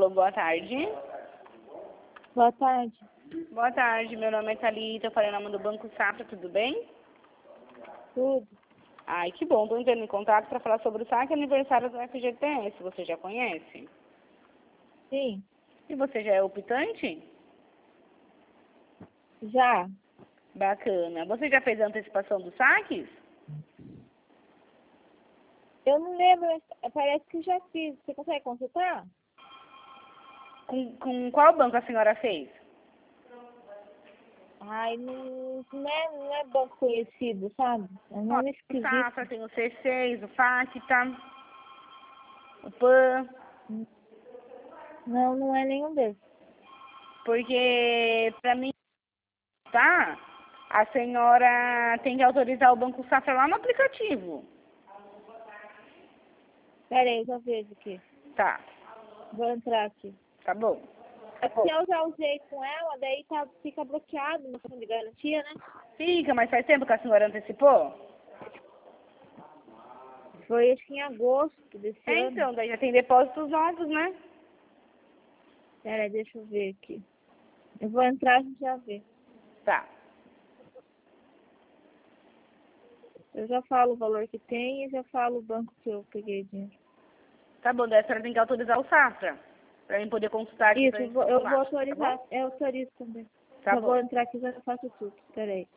Alô, boa tarde. Boa tarde. Boa tarde, meu nome é Thalita, eu falei em nome do Banco Safra, tudo bem? Tudo. Ai, que bom, estou entrando em contato para falar sobre o saque aniversário do FGTS, você já conhece? Sim. E você já é optante? Já. Bacana. Você já fez a antecipação dos saques? Eu não lembro, mas parece que já fiz. Você consegue consultar? Com qual banco a senhora fez? Ai, não é banco conhecido, sabe? É um Ó, nome o esquisito. Safra, tem o C6, o Facta, o PAN, Não é nenhum desses. porque para mim, tá? A senhora tem que autorizar o Banco Safra lá no aplicativo. Pera aí, eu já vejo aqui. Tá, Vou entrar aqui. tá bom. É porque eu já usei com ela, daí fica bloqueado no fundo de garantia, né? Fica, mas faz tempo que a senhora antecipou? Foi acho que em agosto desse ano. Então, daí já tem depósitos novos, né? Pera aí, deixa eu ver aqui. Eu vou entrar e a gente já vê. Tá. Eu já falo o valor que tem e já falo o banco que eu peguei dinheiro. Tá bom, daí a senhora tem que autorizar o Safra, pra mim poder consultar aqui pra Isso, gente eu vou calcular, autorizar. tá bom? Eu autorizo também. Tá Já vou bom. entrar aqui e já faço tudo. Espera aí.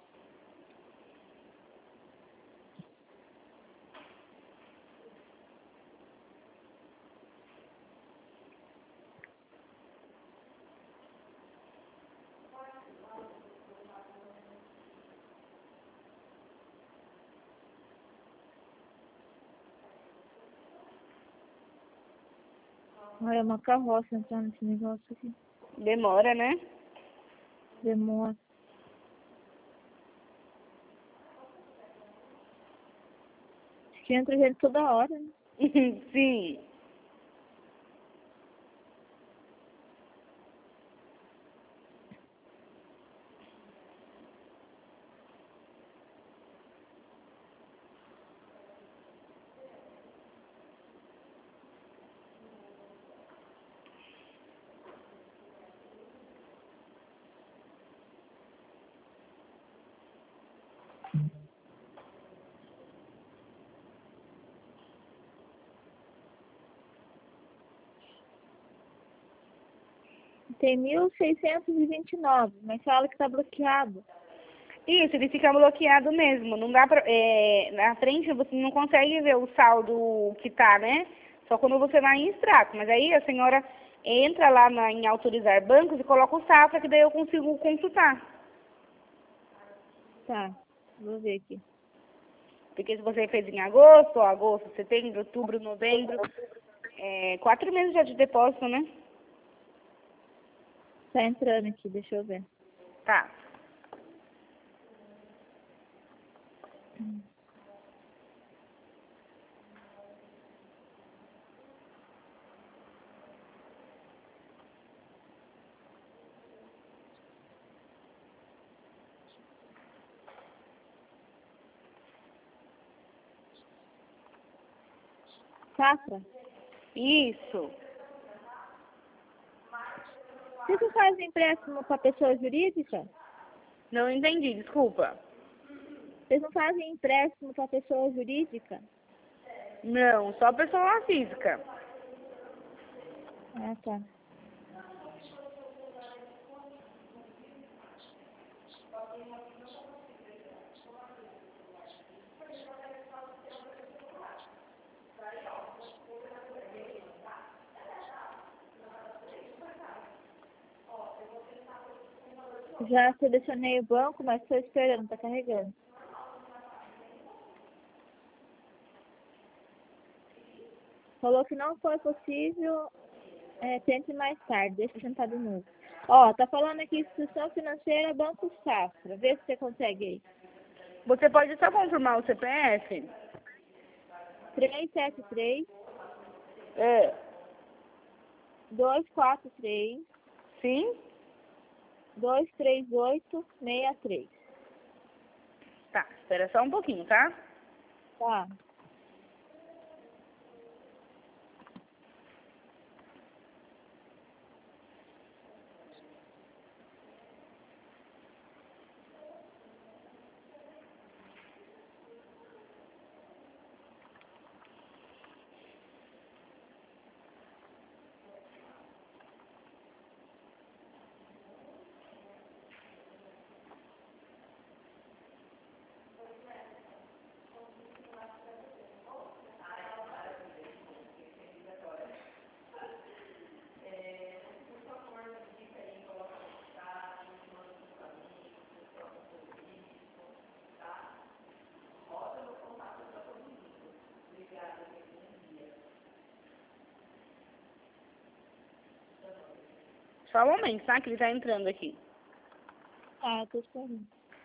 Olha, é uma carroça entrar nesse negócio aqui. Demora, né? Demora. Acho que entra gente toda hora, né? Sim. Tem 1.629, mas fala que tá bloqueado. Isso, ele fica bloqueado mesmo. Não dá pra. Na frente você não consegue ver o saldo que tá, né? Só quando você vai em extrato. Mas aí a senhora entra lá em autorizar bancos e coloca o Safra, que daí eu consigo consultar. Tá, vou ver aqui. Porque se você fez em agosto, setembro, outubro, novembro, 4 meses já de depósito, né? Tá entrando aqui, deixa eu ver. Tá. Safra, Isso. você faz empréstimo para pessoa jurídica? Não entendi, desculpa. Vocês não fazem empréstimo para pessoa jurídica? Não, só pessoa física. Ah, tá. Já selecionei o banco, mas estou esperando, tá carregando. Falou que não foi possível, tente mais tarde, deixa eu tentar de novo. Ó, tá falando aqui, instituição financeira, Banco Safra. Vê se você consegue aí. Você pode só confirmar o CPF? 373 É. 243 Sim? 238 63. Tá, espera só um pouquinho, tá? Tá. Só um momento, tá? Que ele tá entrando aqui. Ah, eu tô esperando.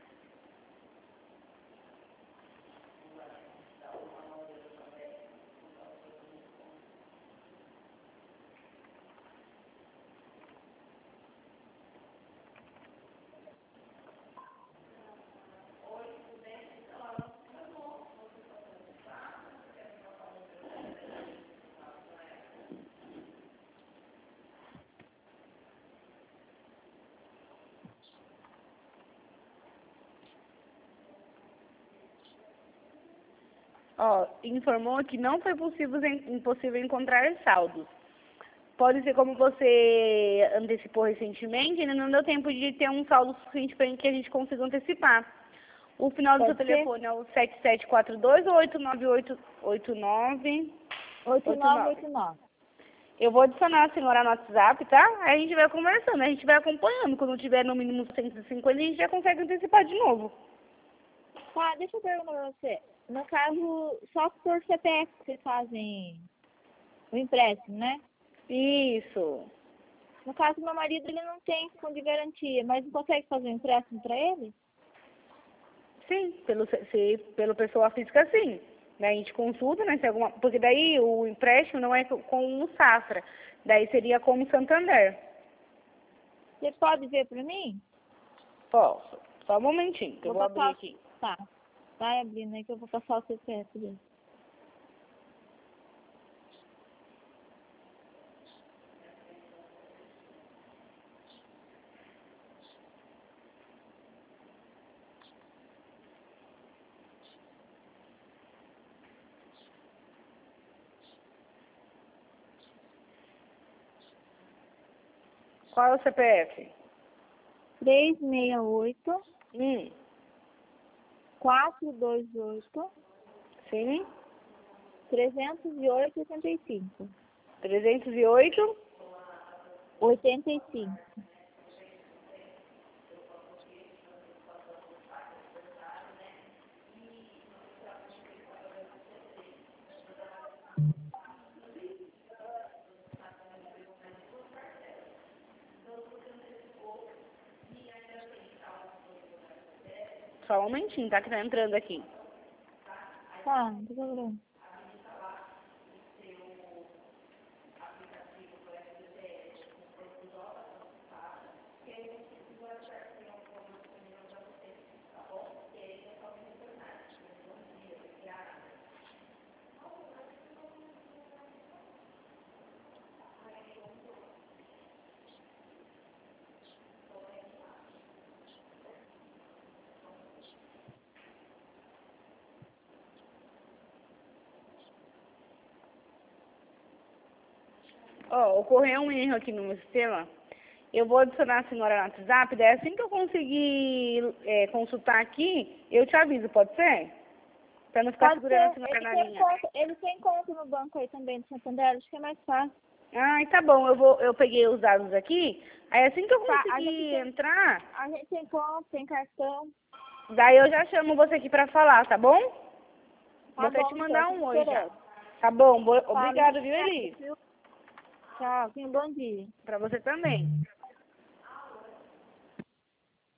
Ó, informou que não foi impossível encontrar saldos. Pode ser como você antecipou recentemente, ainda não deu tempo de ter um saldo suficiente para que a gente consiga antecipar. O final do seu Pode ser? telefone é o 7742 ou 89889? 8989. Eu vou adicionar a senhora no WhatsApp, tá? Aí a gente vai conversando, a gente vai acompanhando. Quando tiver no mínimo 150, a gente já consegue antecipar de novo. Tá, deixa eu perguntar pra você. No caso, só por CPF que vocês fazem o empréstimo, né? Isso. No caso, meu marido, ele não tem fundo de garantia, mas não consegue fazer um empréstimo para ele? Sim, pelo pessoa física, sim. Daí a gente consulta, né, se alguma, porque daí o empréstimo não é com o Safra, daí seria como o Santander. Você pode ver para mim? Posso. Só um momentinho, que eu vou abrir passar. aqui. Tá. Vai abrindo aí que eu vou passar o CPF dele. Qual é o CPF? 368 Hum, 428 sim. 308 85. 308. 85. Só um momentinho, tá? Que tá entrando aqui. Tá, não tem problema. Ó, ocorreu um erro aqui no meu sistema. Eu vou adicionar a senhora no WhatsApp, daí assim que eu conseguir consultar aqui, eu te aviso, pode ser? Pra não ficar Pode segurando a ser. senhora na linha. Ele tem conta no banco aí também de Santander, acho que é mais fácil. Ai, tá bom, eu peguei os dados aqui, aí assim que eu Tá, conseguir entrar, a gente tem conta, tem cartão. daí eu já chamo você aqui pra falar, tá bom? Tá Vou até bom, te então, mandar tô um oi já. esperando. Tá bom, Fala, obrigado, viu, Eli? viu? Tchau, tenha um bom dia. Pra você também.